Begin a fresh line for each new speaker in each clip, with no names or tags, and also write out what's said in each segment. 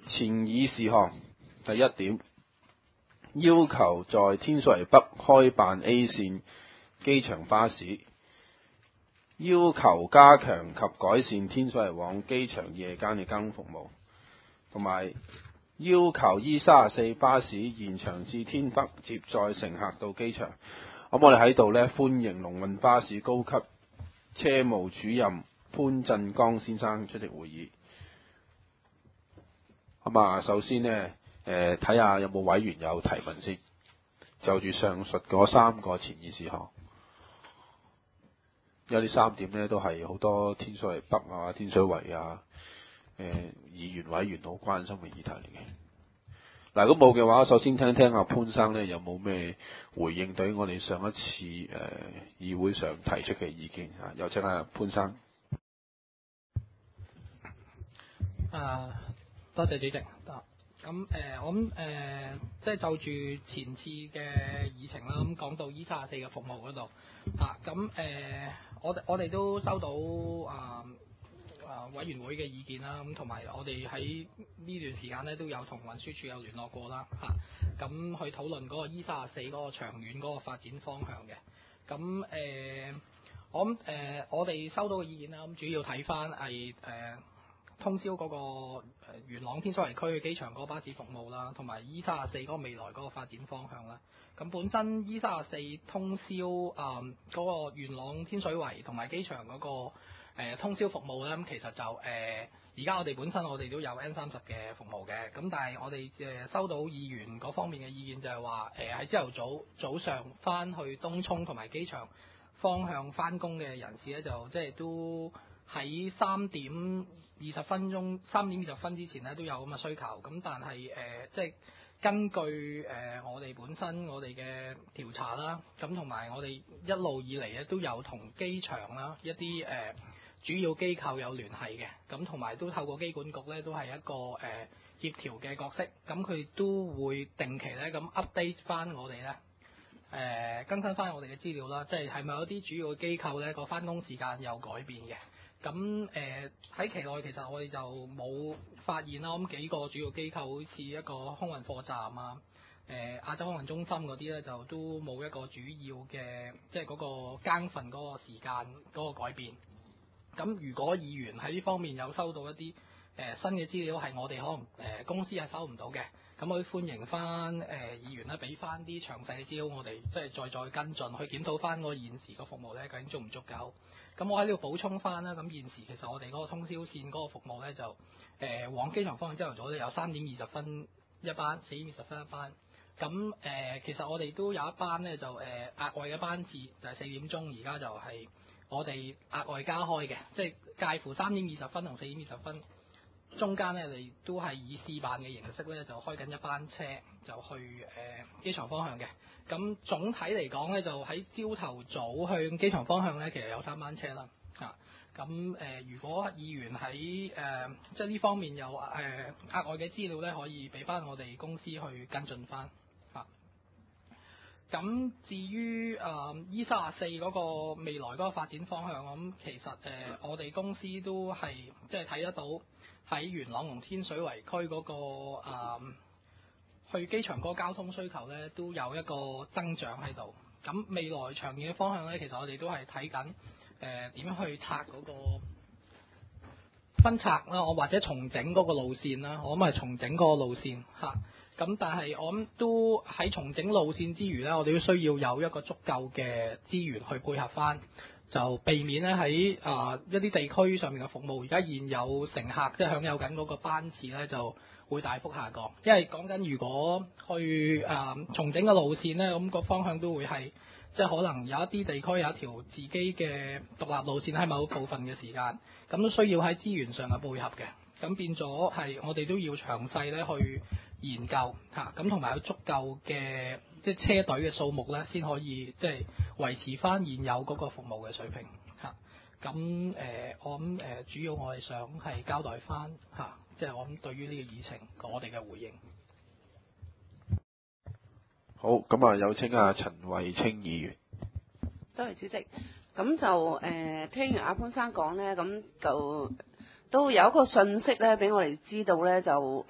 前議事項第一點，要求在天水圍北開辦 A 線機場巴士，要求加強及改善天水圍往機場夜間嘅交通服務，同埋要求 E34 巴士延長至天北接載乘客到機場。咁我哋喺度呢，歡迎龍運巴士高級車務主任潘振剛先生出席會議。咁啊，首先呢，睇下有冇委員有提問先，就住上述嗰3個前議事項。有呢3點呢，都係好多天水圍北啊、天水圍啊，議員委員好關心嘅議題嚟嘅。嗱，如果冇嘅話，首先聽聽阿潘生呢有冇咩回應對我哋上一次議會上提出嘅意見啊？有請阿潘生。
多謝主席。咁我諗即係就住前次嘅議程啦，咁講到 E34 嘅服務嗰度咁我哋都收到委員會嘅意見啦，咁同埋我哋喺呢段時間咧都有同運輸署有聯絡過啦，咁去討論嗰個 E34 嗰個長遠嗰個發展方向嘅。咁我諗我哋收到嘅意見啦，咁主要睇翻係通宵嗰個元朗天水圍區嘅機場嗰個巴士服務啦，同埋 E34 嗰個未來嗰個發展方向啦。咁本身 E34 通宵嗰個元朗天水圍同埋機場嗰個通宵服務咧，咁其實就而家我哋本身我哋都有 N30嘅服務嘅，咁但係我哋收到議員嗰方面嘅意見就係話喺朝頭早上翻去東涌同埋機場方向翻工嘅人士咧，就即係都喺3點20分之前咧都有咁嘅需求，咁但係即係根據我哋本身我哋嘅調查啦，咁同埋我哋一路以嚟咧都有同機場啦一啲主要機構有聯繫嘅，咁同埋都透過機管局咧都係一個協調嘅角色，咁佢都會定期咧咁 update 翻我哋咧更新翻我哋嘅資料啦，即係咪有啲主要嘅機構咧個翻工時間有改變嘅。咁喺期內其實我哋就冇發現啦，咁幾個主要機構好似一個空運貨站啊、亞洲空運中心嗰啲咧，就都冇一個主要嘅即係嗰個更份嗰個時間嗰個改變。咁如果議員喺呢方面有收到一啲新嘅資料係我哋可能公司係收唔到嘅，咁我都歡迎翻議員咧俾翻啲詳細嘅資料，我哋即係再跟進去檢討翻個現時個服務咧究竟足唔足夠。咁我喺呢度補充翻啦，咁現時其實我哋嗰個通宵線嗰個服務咧就往機場方向朝頭早咧有3點20分一班，4點20分一班。咁其實我哋都有一班咧就額外嘅班次就係4點鐘，而家就係我哋額外加開嘅，即係介乎3點20分同4點20分中間咧，你都係以試辦嘅形式咧就開緊一班車就去機場方向嘅。咁總體嚟講咧，就喺朝頭早向機場方向咧，其實有3班車啦。咁如果議員喺即係呢方面有額外嘅資料咧，可以俾翻我哋公司去跟進翻。咁至於E34嗰個未來嗰個發展方向，咁其實我哋公司都係即係睇得到喺元朗同天水圍區嗰個去機場嗰個交通需求咧，都有一個增長喺度。咁未來長遠嘅方向咧，其實我哋都係睇緊點樣去拆嗰個分拆啦，我或者重整嗰個路線啦。我諗係重整嗰個路線嚇。咁但係我諗都喺重整路線之餘咧，我哋都需要有一個足夠嘅資源去配合翻，就避免咧喺一啲地區上面嘅服務，而家現有乘客即係享有緊嗰個班次咧，就會大幅下降。因為講緊如果去重整嘅路線咧，咁個方向都會係即係可能有一啲地區有一條自己嘅獨立路線喺某部分嘅時間，咁都需要喺資源上嘅配合嘅。咁變咗係我哋都要詳細咧去研究咁同埋有足夠嘅即係車隊嘅數目咧，先可以即係維持翻現有嗰個服務嘅水平咁我諗主要我係想係交代翻即係我諗對於呢個議程我哋嘅回應。
好，咁啊有請阿陳慧清議員。
多謝主席。咁就聽完阿潘生講咧，咁就都有一個信息咧，俾我哋知道咧，就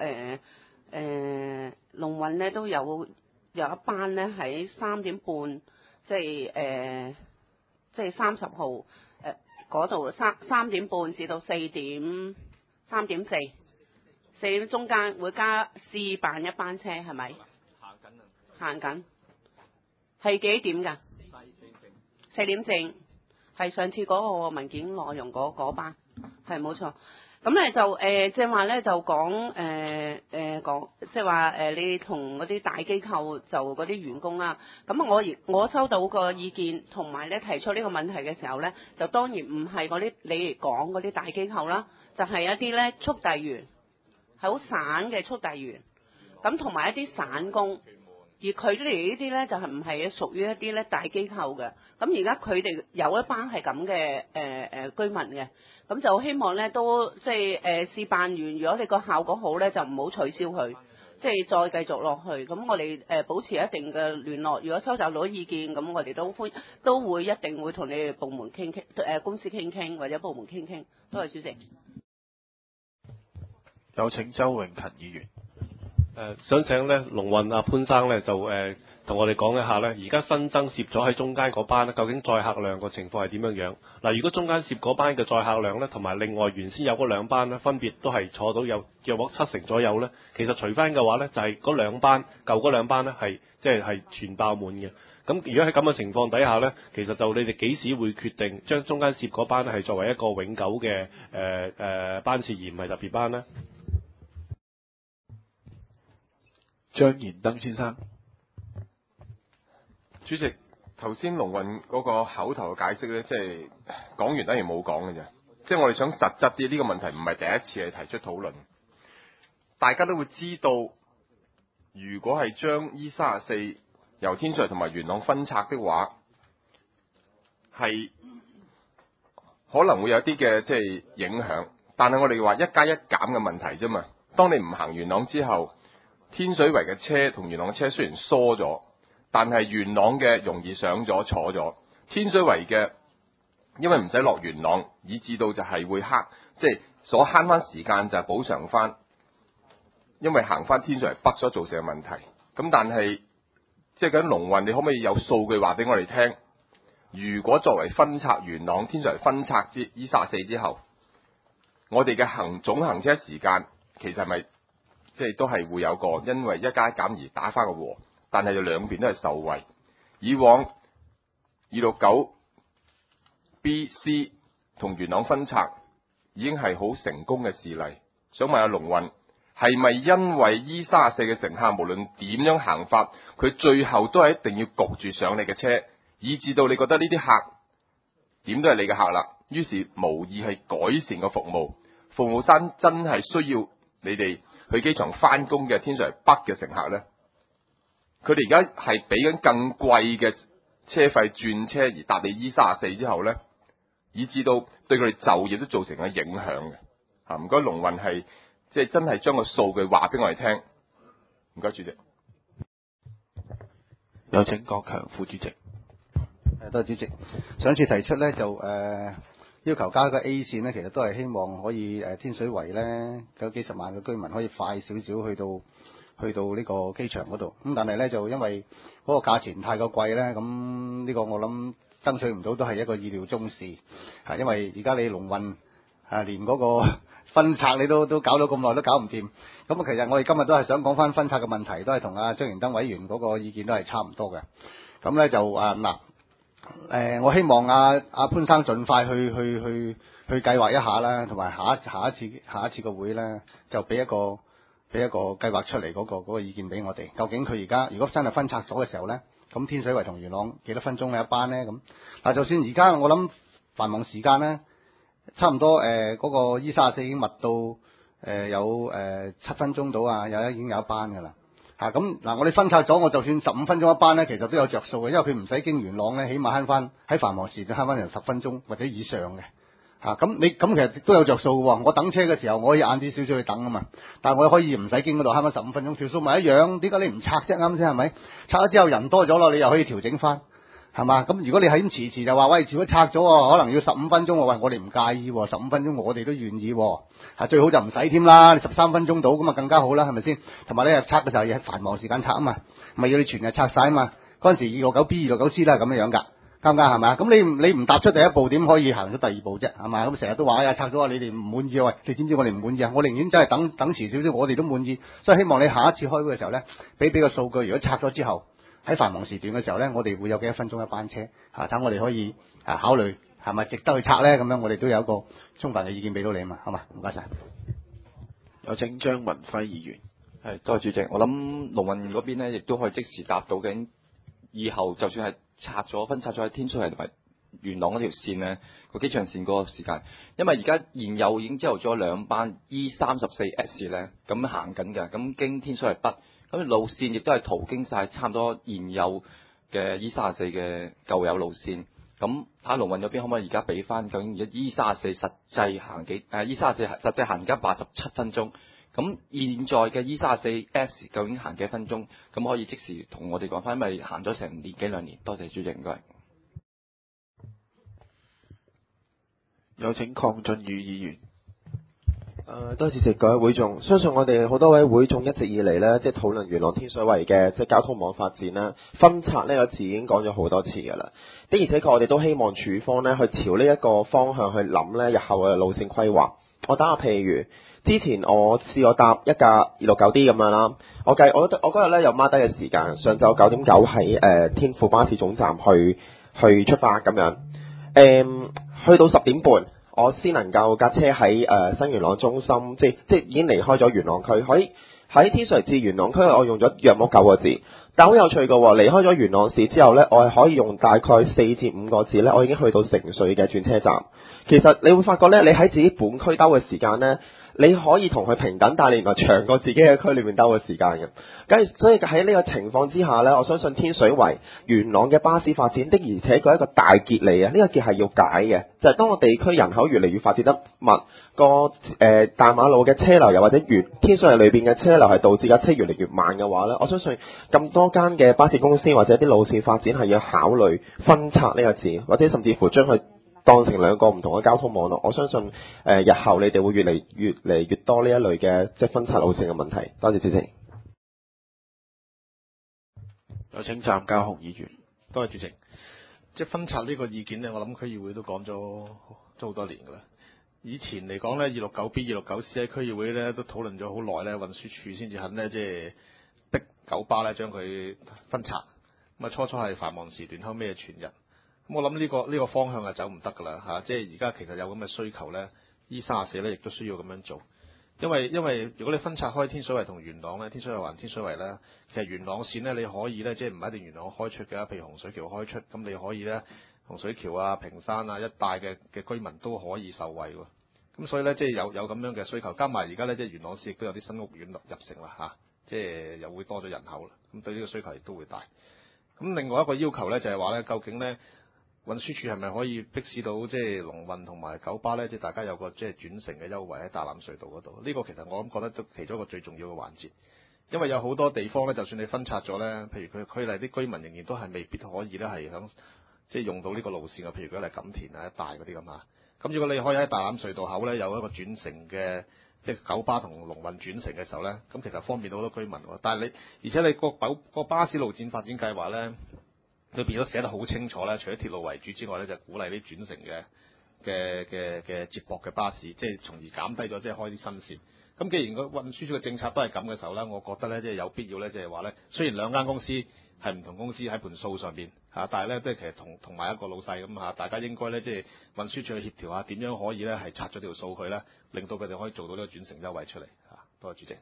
龍運咧都有一班咧喺3點半，即係30號嗰度三點半至到3點4點中間會加試辦一班車係咪？行緊係幾點㗎？4點正係上次嗰個文件內容嗰班係冇錯。咁咧就正話咧就講講即係話你同嗰啲大機構就嗰啲員工啦。咁我收到個意見同埋咧提出呢個問題嘅時候咧，就當然唔係嗰啲你講嗰啲大機構啦，就係一啲咧速遞員，係好散嘅速遞員，咁同埋一啲散工。而佢哋呢啲咧就係唔係屬於一啲咧大機構嘅，咁而家佢哋有一班係咁嘅居民嘅，咁就希望咧都即係試辦完，如果你個效果好咧，就唔好取消佢，即係再繼續落去。咁我哋保持一定嘅聯絡，如果收集到意見，咁我哋都會一定會同你哋部門傾公司傾或者部門傾。多謝主席。
有請周永勤議員。
想請咧龍運潘生咧就同我哋講一下咧，而家新增攝咗喺中間嗰班咧，究竟載客量個情況係點樣樣？嗱，如果中間攝嗰班嘅載客量咧，同埋另外原先有嗰兩班咧，分別都係坐到有約莫7成左右咧，其實除翻嘅話咧，就係嗰兩班舊嗰兩班咧係即係全爆滿嘅。咁如果喺咁嘅情況底下咧，其實就你哋幾時會決定將中間攝嗰班係作為一個永久嘅班次，而唔係特別班呢？
張賢登先生。
主席，頭先龍運嗰個口頭嘅解釋呢，即係講完等於冇講嘅啫。即係我哋想實質啲，呢個問題唔係第一次係提出討論。大家都會知道，如果係將 E34由天水圍同埋元朗分拆的話，係可能會有啲嘅即係影響。但係我哋話一加一減嘅問題啫嘛。當你唔行元朗之後，天水圍嘅車同元朗嘅車雖然疏咗，但係元朗嘅容易上咗坐咗，天水圍嘅因為唔使落元朗，以至到就係會即係所慳翻時間就係補償翻，因為行翻天水圍北所造成嘅問題。咁但係即係緊龍運，你可唔可以有數據話俾我哋聽？如果作為分拆元朗天水圍分拆之 E34之後，我哋嘅總行車時間其實係咪？即係都係會有個因為一加一減而打翻個和，但係就兩邊都係受惠。以往269 B、C 同元朗分拆已經係好成功嘅事例。想問下龍運，係咪因為 E34嘅乘客無論點樣行法，佢最後都係一定要焗住上你嘅車，以至到你覺得呢啲客點都係你嘅客啦，於是無意係改善個服務。服務生真係需要你哋去機場翻工嘅天水圍北嘅乘客呢，佢哋而家係俾緊更貴嘅車費轉車而搭你 E34之後呢，以至到對佢哋就業都造成咗影響嘅。唔該，龍運係即係真係將個數據話俾我哋聽。唔該，主席。
有請國強副主席。
多謝主席。上次提出呢，就要求加個 A 線呢，其實都係希望可以天水圍呢，有幾十萬嘅居民可以快少少去到呢個機場嗰度。咁但係呢，就因為嗰個價錢太過貴呢，咁呢個我諗爭取唔到都係一個意料中事。因為而家你龍運連嗰個分拆你都搞到咁耐都搞唔掂。咁其實我哋今日都係想講翻分拆嘅問題，都係同阿張賢登委員嗰個意見都係差唔多嘅。咁呢，就我希望阿潘生盡快去計劃一下啦，同埋下一次個會咧，就俾一個計劃出嚟嗰個意見俾我哋。究竟佢而家如果真係分拆咗嘅時候咧，咁天水圍同元朗幾多分鐘一班咧？咁嗱，就算而家我諗繁忙時間咧，差唔多嗰個 E34已經密到有7分鐘到啊，已經有一班㗎啦。咁嗱，我哋分拆咗，我就算15分鐘一班咧，其實都有着數嘅，因為佢唔使經元朗咧，起碼慳翻喺繁忙時間慳翻成10分鐘或者以上嘅。咁其實都有着數嘅喎。我等車嘅時候，我可以晏啲少少去等啊嘛，但係我可以唔使經嗰度慳翻15分鐘，條數咪一樣。點解你唔拆啫？啱先係咪？拆咗之後人多咗咯，你又可以調整翻。 係嘛？咁如果你係咁遲就話喂，如果拆咗喎，可能要15分鐘喎，喂我哋唔介意喎，15分鐘我哋都願意喎，最好就唔使添啦，你13分鐘到咁啊更加好啦，係咪先？同埋咧拆嘅時候要喺繁忙時間拆啊嘛，咪要你全日拆晒啊嘛，嗰陣時269B、269C 啦咁樣樣㗎。啱唔啱係嘛？咁你唔踏出第一步，點可以行咗第二步啫？係嘛？咁成日都話哎呀拆咗啊，你哋唔滿意啊？喂，你點知我哋唔滿意啊？我寧願真係等遲少少，我哋都滿意。所以希望你下一次開會嘅時候咧，俾個數據。如果拆咗之後喺繁忙時段嘅時候咧，我哋會有幾多分鐘一班車嚇？等我哋可以考慮係咪值得去拆咧？咁樣我哋都有一個充分嘅意見俾到你啊嘛，好嘛？唔該晒。
有請張文輝議員。
係，多謝主席。我諗龍運嗰邊咧，亦都可以即時答到緊。以後就算係分拆咗喺天水圍同埋元朗嗰條線咧，個機場線嗰個時間，因為而家現有已經朝頭早2班 E34S 咧咁行緊嘅，咁經天水圍北，咁路線亦都係途經晒差唔多現有嘅 E34嘅舊有路線。咁睇下龍運嗰邊可唔可以而家俾翻究竟而家 E34實際行E34實際行而家87分鐘。咁現在嘅 E34S 究竟行幾分鐘？咁可以即時同我哋講翻，因為行咗成年幾2年。多謝主席，唔該。
有請鄺俊宇議員。
多謝主席，各位會眾，相信我哋好多位會眾一直以嚟呢，即係討論元朗天水圍嘅即係交通網發展啦，分拆呢個字已經講咗好多次㗎啦。的而且確，我哋都希望署方呢去朝呢一個方向去諗呢日後嘅路線規劃。我打個譬如。之前我試過搭一架 269D 咁樣啦，我嗰日咧有孖低嘅時間，上晝9點9喺天富巴士總站去出發咁樣，去到10點半，我先能夠架車喺新元朗中心，即已經離開咗元朗區，喺天水圍至元朗區，我用咗約莫9個字，但好有趣嘅喎，離開咗元朗市之後咧，我係可以用大概4至5個字咧，我已經去到城隧嘅轉車站。其實你會發覺咧，你喺自己本區兜嘅時間咧。你可以同佢平等，但係你原來長過自己嘅區裏面兜嘅時間嘅。所以喺呢個情況之下呢，我相信天水圍、元朗嘅巴士發展的而且確係一個大結嚟啊！呢個結係要解嘅，就係當個地區人口越嚟越發展得密，大馬路嘅車流又或者天水圍裏邊嘅車流係導致架車越嚟越慢嘅話呢，我相信咁多間嘅巴士公司或者啲路線發展係要考慮分拆呢個字，或者甚至乎將佢當成2個唔同嘅交通網絡，我相信日後你哋會越嚟越多呢一類嘅即係分拆路線嘅問題。多謝主席。
有請湛家雄議員。
多謝主席。即係分拆呢個意見呢，我諗區議會都講咗好多年㗎啦。以前嚟講呢 269B、269C 喺區議會呢都討論咗好耐呢，運輸署先至肯呢，即係逼九巴呢將佢分拆。咁啊初係繁忙時段，後尾係全日。咁我諗呢個方向係走唔得㗎啦嚇，即係而家其實有咁嘅需求咧，E34咧亦都需要咁樣做，因為如果你分拆開天水圍同元朗咧，天水圍還天水圍咧，其實元朗線咧你可以咧即係唔一定元朗開出嘅，譬如洪水橋開出，咁你可以咧洪水橋啊、屏山啊一帶嘅居民都可以受惠喎，咁所以咧即係有咁樣嘅需求，加埋而家咧即係元朗市亦都有啲新屋苑入城啦嚇，即係又會多咗人口啦，咁對呢個需求亦都會大。咁另外一個要求咧就係話咧，究竟咧運輸署係咪可以迫使到即係龍運同埋九巴咧，即係大家有個即係轉乘嘅優惠喺大欖隧道嗰度？呢個其實我覺得都其中一個最重要嘅環節，因為有好多地方咧，就算你分拆咗咧，譬如佢區內啲居民仍然都係未必可以咧係響即係用到呢個路線嘅，譬如佢係錦田啊一帶嗰啲咁啊。咁如果你可以喺大欖隧道口咧有一個轉乘嘅，即係九巴同龍運轉乘嘅時候咧，咁其實方便到好多居民喎。但係而且你個巴士路線發展計劃咧，裏邊都寫得好清楚咧，除咗鐵路為主之外咧，就鼓勵啲轉乘嘅接駁嘅巴士，即係從而減低咗即係開啲新線。咁既然個運輸署嘅政策都係咁嘅時候咧，我覺得咧即係有必要咧，即係話咧，雖然兩間公司係唔同公司喺盤數上邊嚇，但係咧即係其實同埋一個老細咁嚇，大家應該咧即係運輸署去協調下點樣可以咧係拆咗條數佢咧，令到佢哋可以做到呢個轉乘優惠出嚟嚇。多謝主席。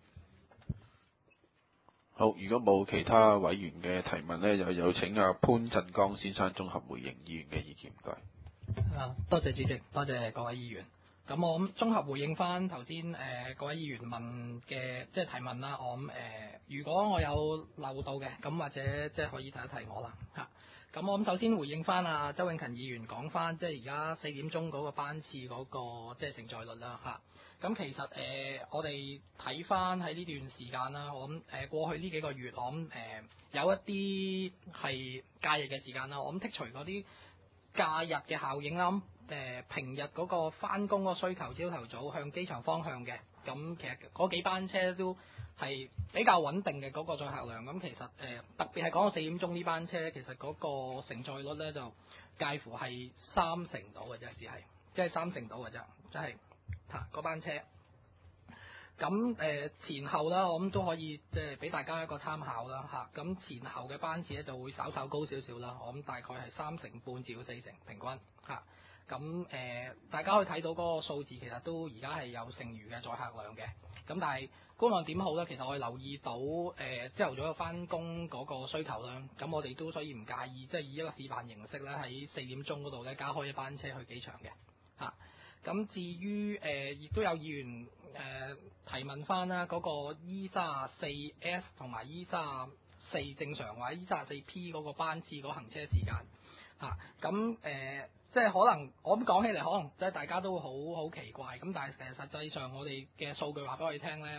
好，如果冇其他委員嘅提問呢，就有請阿潘振剛先生綜合回應議員嘅意見，唔該。
多謝主席，多謝各位議員。咁我諗綜合回應翻頭先各位議員問嘅即係提問啦。我諗如果我有漏到嘅，咁或者即係可以提一提我啦嚇。咁我諗首先回應翻阿周永勤議員講翻，即係而家4點鐘嗰個班次嗰個即係承載率啦嚇。 咁其實我哋睇翻喺呢段時間啦，我諗過去呢幾個月，我諗有一啲係假日嘅時間啦，我諗剔除嗰啲假日嘅效應啦，平日嗰個翻工嗰個需求，朝頭早向機場方向嘅，咁其實嗰幾班車都係比較穩定嘅嗰個載客量。咁其實特別係講到4點鐘呢班車，其實嗰個承載率咧就介乎係30%到嘅啫，只係即係30%到嘅啫，即係嗰班車。咁前後啦，我諗都可以即係俾大家一個參考啦嚇。咁前後嘅班次咧就會稍稍高少少啦，我諗大概係3成半至到4成平均嚇。咁大家可以睇到嗰個數字，其實都而家係有剩餘嘅載客量嘅。咁但係觀望點好咧，其實我哋留意到朝頭早翻工嗰個需求啦。咁我哋都所以唔介意，即係以一個示範形式咧，喺4點鐘嗰度咧加開一班車去機場嘅嚇。咁至於亦都有議員提問翻啦，嗰個 E34S 同埋 E34 正常或者 E34P 嗰個班次嗰行車時間嚇。咁即係可能我咁講起嚟，可能即係大家都好奇怪咁，但係實際上我哋嘅數據話俾我哋聽咧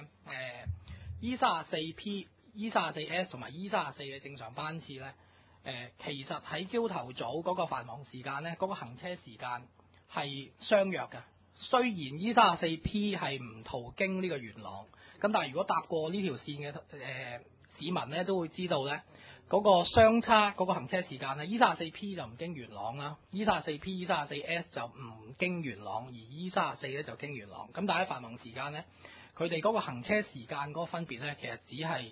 ，E34P、E34S 同埋 E34 嘅正常班次咧，其實喺朝頭早嗰個繁忙時間咧，嗰個行車時間係相若嘅。雖然 E34P 係唔途經呢個元朗，咁但係如果搭過呢條線嘅市民咧，都會知道咧，嗰個相差嗰個行車時間咧 ，E34P 就唔經元朗啦 ，E34P、E34S 就唔經元朗，而 E34咧就經元朗。咁但係喺繁忙時間咧，佢哋嗰個行車時間嗰個分別咧，其實只係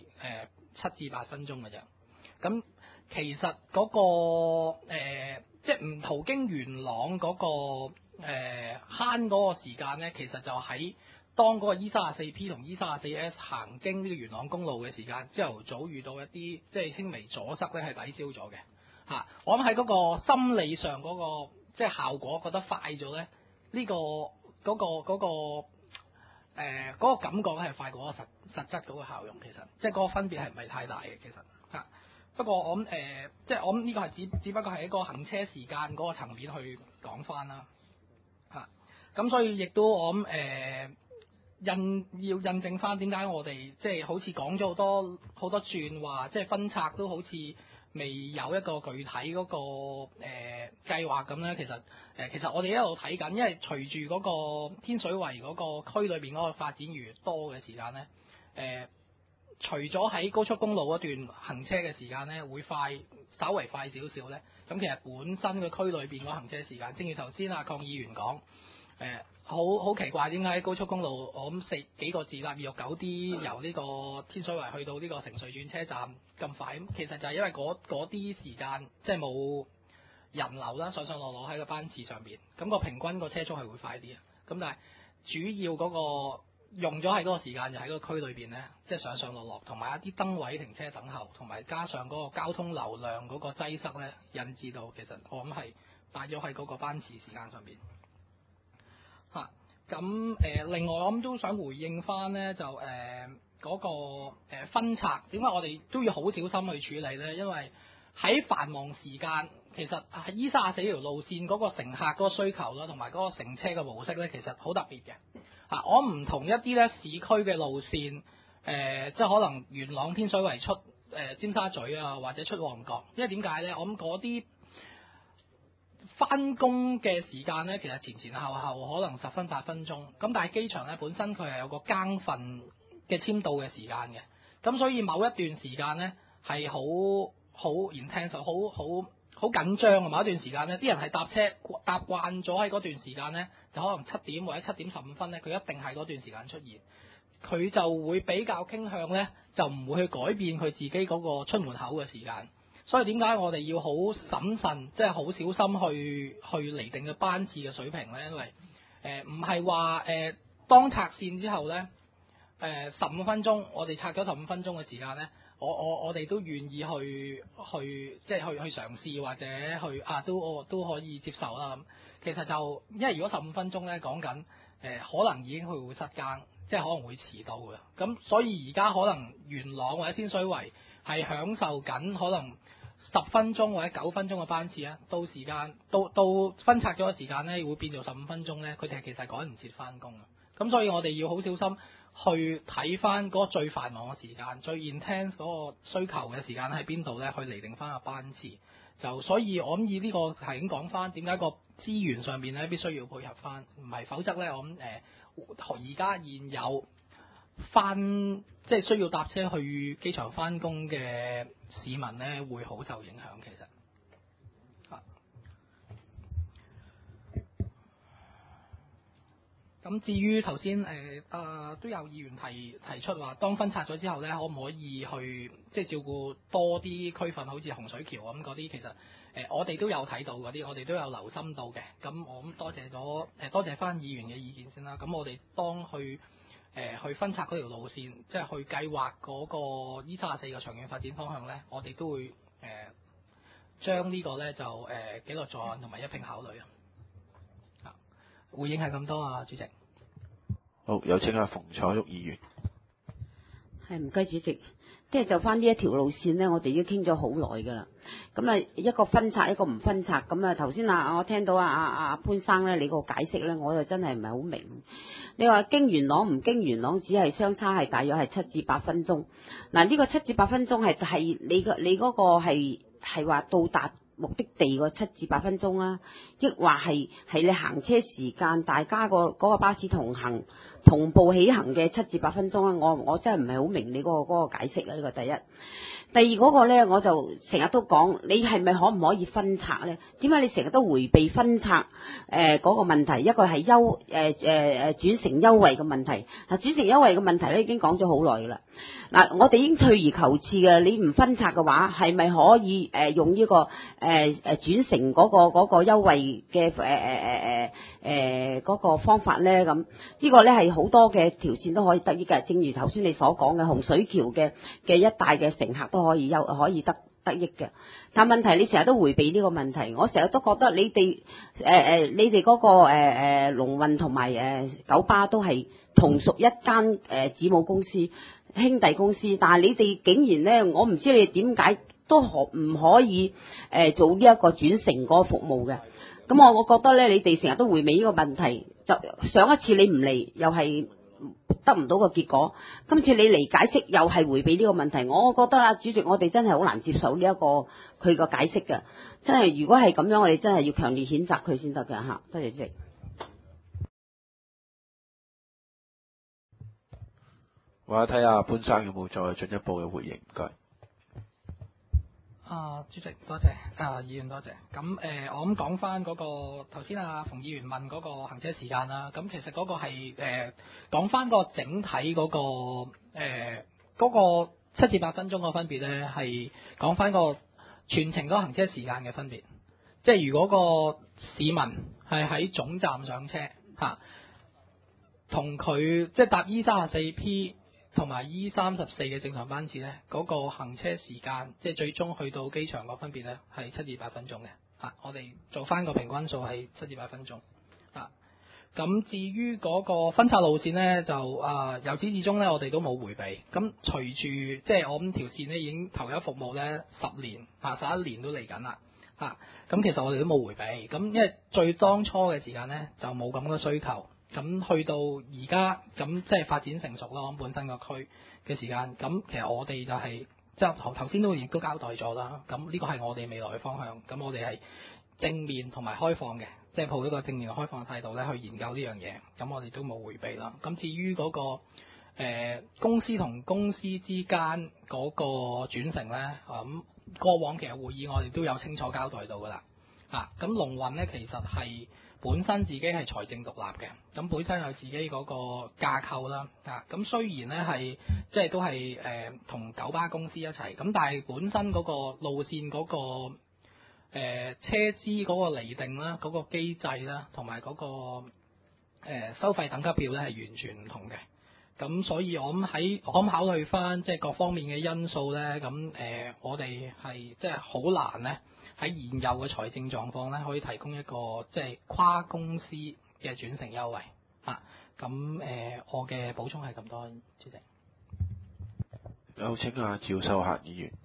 7至8分鐘嘅啫。咁其實嗰個即係唔途經元朗嗰個慳嗰個時間咧，其實就喺當嗰個 E34P 同 E34S 行經呢個元朗公路嘅時間，朝頭早遇到一啲即係輕微阻塞咧，係抵消咗嘅嚇。我諗喺嗰個心理上嗰個即係效果覺得快咗咧，呢個嗰個感覺咧係快過嗰個實質嗰個效用，其實即係嗰個分別係唔係太大嘅其實嚇。不過我諗即係我諗呢個係只不過係一個行車時間嗰個層面去講翻啦嚇。咁所以亦都我諗要印證翻點解我哋即係好似講咗好多轉話，即係分拆都好似未有一個具體嗰個計劃咁咧。其實我哋一路睇緊，因為隨住嗰個天水圍嗰個區裏邊嗰個發展越多嘅時間咧，除咗喺高速公路嗰段行車嘅時間咧會稍微快少少咧，咁其實本身個區裏邊嗰行車時間，正如頭先鄺議員講，好奇怪點解喺高速公路我諗幾個字啦，269D 由呢個天水圍去到呢個城隧轉車站咁快，咁其實就係因為嗰啲時間即係冇人流啦，上落喺個班次上邊，咁個平均個車速係會快啲啊。咁但係主要嗰個用咗喺嗰個時間就喺個區裏邊咧，即係上落，同埋一啲燈位停車等候，同埋加上嗰個交通流量嗰個擠塞咧，引致到其實我諗係擺咗喺嗰個班次時間上邊嚇。咁另外我諗都想回應翻咧，就嗰個分拆點解我哋都要好小心去處理咧？因為喺繁忙時間，其實喺E34條路線嗰個乘客嗰個需求啦，同埋嗰個乘車嘅模式咧，其實好特別嘅。我唔同一啲咧市區嘅路線，即係可能元朗天水圍出尖沙咀啊，或者出旺角，因為點解咧？我諗嗰啲翻工嘅時間咧，其實前後可能10分8分鐘，咁但係機場咧本身佢係有個更份嘅簽到嘅時間嘅，咁所以某一段時間咧係好 intense 好緊張啊！某一段時間咧，啲人係搭慣咗喺嗰段時間咧，就可能7點或者7點15分咧，佢一定係嗰段時間出現，佢就會比較傾向咧，就唔會去改變佢自己嗰個出門口嘅時間。所以點解我哋要好審慎，即係好小心去釐定嘅班次嘅水平咧？因為唔係話當拆線之後咧，15分鐘我哋拆咗15分鐘嘅時間咧。我哋都願意去即係去嘗試或者去都可以接受啦。咁其實就因為如果15分鐘咧講緊可能已經會失更，即係可能會遲到嘅。咁所以而家可能元朗或者天水圍係享受緊可能10分鐘或者9分鐘嘅班次啊，到時間到分拆咗嘅時間咧會變做15分鐘咧，佢哋其實趕唔切翻工嘅。 咁所以我哋要好小心去睇翻嗰個最繁忙嘅時間、最 intense 嗰個需求嘅時間喺邊度咧，去釐定翻個班次。就所以我諗以呢個係咁講翻，點解個資源上邊咧必須要配合翻，唔係否則咧我諗而家現有翻即係需要搭車去機場翻工嘅市民咧，會好受影響其實。咁至於頭先都有議員提出話，當分拆咗之後咧，可唔可以去即係照顧多啲區份，好似洪水橋咁嗰啲？其實我哋都有睇到嗰啲，我哋都有留心到嘅。咁我咁多謝翻議員嘅意見先啦。咁我哋當去分拆嗰條路線，即係去計劃嗰個 E34嘅長遠發展方向咧，我哋都會將呢個咧就紀律在案同埋一併考慮啊。回應係咁多啊，主席。
好，有請阿馮楚玉議員。
係唔該，主席。即係就翻呢一條路線呢，我哋已經傾咗好耐㗎啦。咁啊，一個分拆，一個唔分拆。咁啊，頭先我聽到潘生咧，你個解釋咧，我就真係唔係好明。你話經元朗唔經元朗，只係相差係大約係7至8分鐘。嗱，呢個7至8分鐘係你嗰個係話到達目的地個7至8分鐘啊，抑或係你行車時間，大家嗰個巴士同步起行嘅7至8分鐘啊？我真係唔係好明你嗰個解釋啊！呢個第一。第二嗰個咧，我就成日都講，你係咪可唔可以分拆咧？點解你成日都迴避分拆嗰個問題？一個係轉乘優惠嘅問題。嗱，轉乘優惠嘅問題咧已經講咗好耐㗎啦。嗱，我哋已經退而求次嘅，你唔分拆嘅話，係咪可以用呢個轉乘嗰個優惠嘅嗰個方法咧？咁呢個咧係好多嘅條線都可以得益嘅，正如頭先你所講嘅洪水橋嘅一帶嘅乘客都可以得益嘅。但問題你成日都迴避呢個問題，我成日都覺得你哋嗰個龍運同埋九巴都係同屬一間子母公司、兄弟公司，但係你哋竟然咧，我唔知你哋點解都唔可以做呢一個轉乘嗰個服務嘅。咁我覺得咧，你哋成日都迴避呢個問題，就上一次你唔嚟又係得唔到個結果，今次你嚟解釋又係迴避呢個問題，我覺得啊，主席，我哋真係好難接受呢一個佢個解釋嘅，真係如果係咁樣，我哋真係要強烈譴責佢先得嘅嚇。多謝主席。
我睇下潘生有冇再進一步嘅回應，唔該。
主席多謝，議員多謝。咁我咁講翻嗰個頭先馮議員問嗰個行車時間啦。咁其實嗰個係講翻個整體嗰個7至8分鐘個分別咧，係講翻個全程嗰個行車時間嘅分別。即係如果個市民係喺總站上車同佢即係搭 E34P。同埋 E34嘅正常班次咧，嗰個行車時間即係最終去到機場個分別咧，係7至8分鐘嘅。我哋做翻個平均數係7至8分鐘。咁至於嗰個分拆路線咧，就由始至終咧，我哋都冇迴避。咁隨住即係我諗條線咧已經投入服務咧10年11年都嚟緊啦。咁其實我哋都冇迴避。咁因為最當初嘅時間咧就冇咁嘅需求。咁去到而家咁即係發展成熟咯，本身個區嘅時間，咁其實我哋就係即係頭先都亦都交代咗啦。咁呢個係我哋未來嘅方向。咁我哋係正面同埋開放嘅，即係抱一個正面開放嘅態度咧去研究呢樣嘢。咁我哋都冇迴避啦。咁至於嗰個公司同公司之間嗰個轉乘咧，咁過往其實會議我哋都有清楚交代到噶啦。咁龍運咧其實係本身自己係財政獨立嘅，咁本身有自己嗰個架構啦。咁雖然咧係即係都係同九巴公司一齊，咁但係本身嗰個路線嗰個車資嗰個釐定啦，嗰個機制啦，同埋嗰個收費等級表咧係完全唔同嘅。咁所以我諗考慮翻即係各方面嘅因素咧，咁我哋係即係好難咧。喺現有嘅財政狀況咧，可以提供一個即係跨公司嘅轉乘優惠。我嘅補充係咁多，主席。
有請阿趙秀霞議員。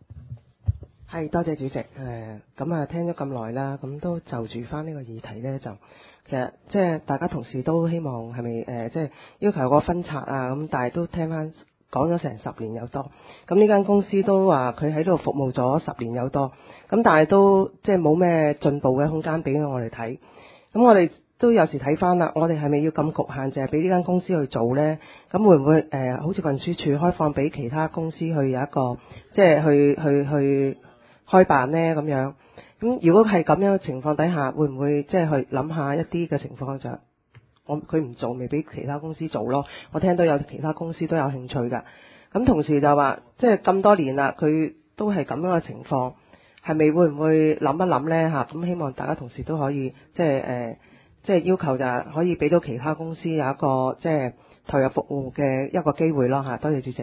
係，多謝主席。咁聽咗咁耐啦，咁都就住翻呢個議題咧，就其實即係大家同事都希望係咪即係要求有個分拆啊咁，但係都聽翻講咗成10年有多。咁呢間公司都話佢喺度服務咗10年有多，咁但係都即係冇咩進步嘅空間俾我哋睇。咁我哋都有時睇翻啦，我哋係咪要咁局限，淨係俾呢間公司去做呢？咁會唔會好似運輸署開放俾其他公司去有一個即係去開辦呢？咁樣？咁如果係咁樣嘅情況底下，會唔會即係去諗下一啲嘅情況就佢唔做，咪俾其他公司做咯？我聽到有其他公司都有興趣㗎。咁同時就話，即係咁多年啦，佢都係咁樣嘅情況，係咪會唔會諗一諗呢？嚇？咁希望大家同事都可以即係要求就係可以俾到其他公司有一個即係投入服務嘅一個機會咯嚇。多謝主席。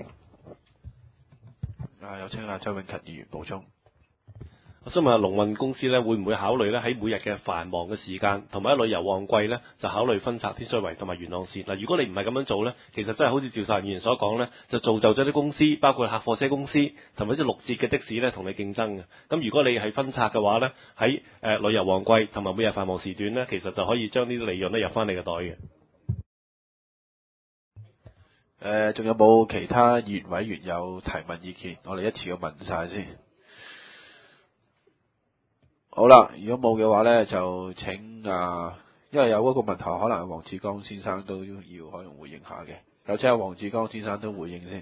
有請周永勤議員補充。
我想問下龍運公司咧，會唔會考慮咧喺每日嘅繁忙嘅時間同埋喺旅遊旺季咧，就考慮分拆天水圍同埋元朗線？嗱，如果你唔係咁樣做咧，其實真係好似趙秀蘭議員所講咧，就造就咗啲公司，包括客貨車公司同埋啲6折嘅的士咧，同你競爭嘅。咁如果你係分拆嘅話咧，喺旅遊旺季同埋每日繁忙時段咧，其實就可以將呢啲利潤咧入翻你嘅袋嘅。
仲有冇其他議員委員有提問意見？我哋一次過問晒先。好啦，如果冇嘅話呢，就請因為有嗰個問題，可能黃志剛先生都要可能回應下嘅。有請黃志剛先生都回應先。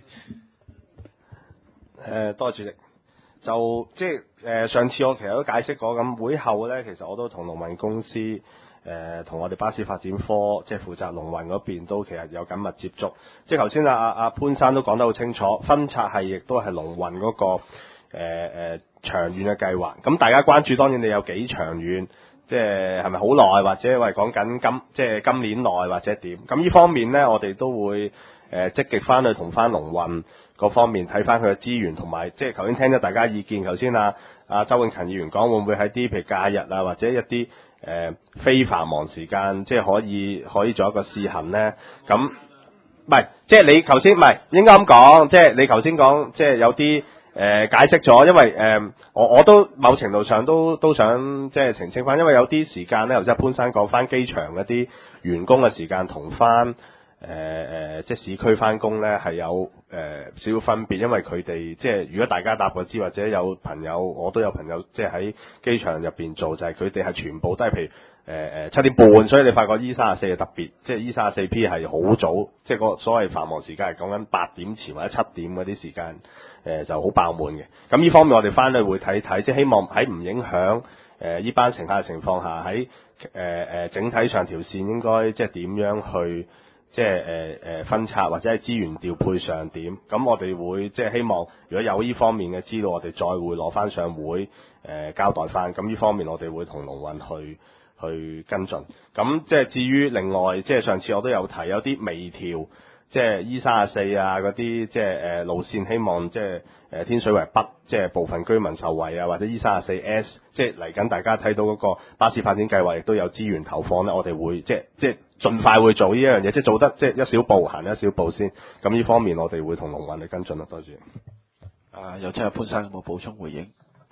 多謝主席。就即係上次我其實都解釋過，咁會後呢，其實我都同龍運公司同我哋巴士發展科即係負責龍運嗰邊都其實有緊密接觸。即係頭先阿潘生都講得好清楚，分拆係亦都係龍運嗰個長遠嘅計劃。咁大家關注當然你有幾長遠，即係係咪好耐，或者喂講緊今年內或者點？咁呢方面呢，我哋都會積極翻去同翻龍運嗰方面睇翻佢嘅資源，同埋即係頭先聽咗大家意見。頭先周永勤議員講會唔會喺啲譬如假日啊，或者一啲非繁忙時間，即係可以做一個試行呢？咁唔係，即係你頭先唔係應該咁講，即係你頭先講，即係有啲解釋咗，因為我都某程度上都想即係澄清翻，因為有啲時間咧，頭先潘生講翻機場嗰啲員工嘅時間同翻即係市區翻工咧係有少少分別，因為佢哋即係如果大家搭過知，或者有朋友，我都有朋友即係喺機場入邊做，就係佢哋係全部都係譬如7點半，所以你發覺 E34係特別，即係 E34P 係好早，即係個所謂繁忙時間係講緊8點前或者7點嗰啲時間，就好爆滿嘅。咁呢方面我哋翻去會睇睇，即係希望喺唔影響呢班乘客嘅情況下，喺整體上條線應該即係點樣去即係分拆或者係資源調配上點。咁我哋會即係希望如果有呢方面嘅資料，我哋再會攞翻上會交代翻。咁呢方面我哋會同龍運去跟進。咁即係至於另外，即係上次我都有提有啲微調，即係 E34啊嗰啲即係路線，希望即係天水圍北即係部分居民受惠啊，或者 E34S 即係嚟緊大家睇到嗰個巴士發展計劃，亦都有資源投放咧，我哋會即係盡快會做呢一樣嘢，即係做得即係一小步行一小步先。咁呢方面我哋會同龍運去跟進啦。多謝。
有請潘生有冇補充回應？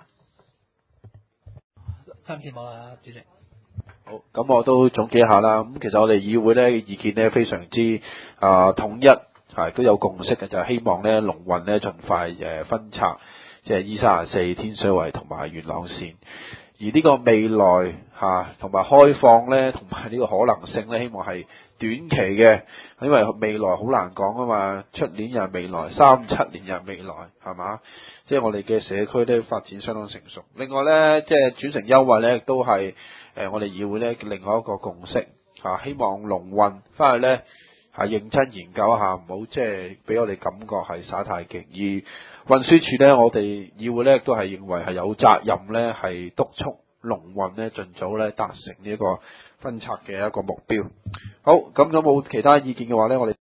暫時冇啦，主席。
好，咁我都總結下啦。咁其實我哋議會咧意見咧非常之統一，係都有共識嘅，就係希望咧龍運咧盡快分拆，即係 E34天水圍同埋元朗線。而呢個未來同埋開放咧，同埋呢個可能性咧，希望係短期嘅，因為未來好難講啊嘛。出年又係未來，3-7年又係未來，係嘛？即係我哋嘅社區咧發展相當成熟。另外咧，即係轉乘優惠咧，亦都係我哋議會咧另外一個共識希望龍運翻去咧係認真研究一下，唔好即係俾我哋感覺係耍太勁。而運輸署咧，我哋議會咧都係認為係有責任咧，係督促龍運咧盡早咧達成呢一個分拆嘅一個目標。好，咁有冇其他意見嘅話咧，我哋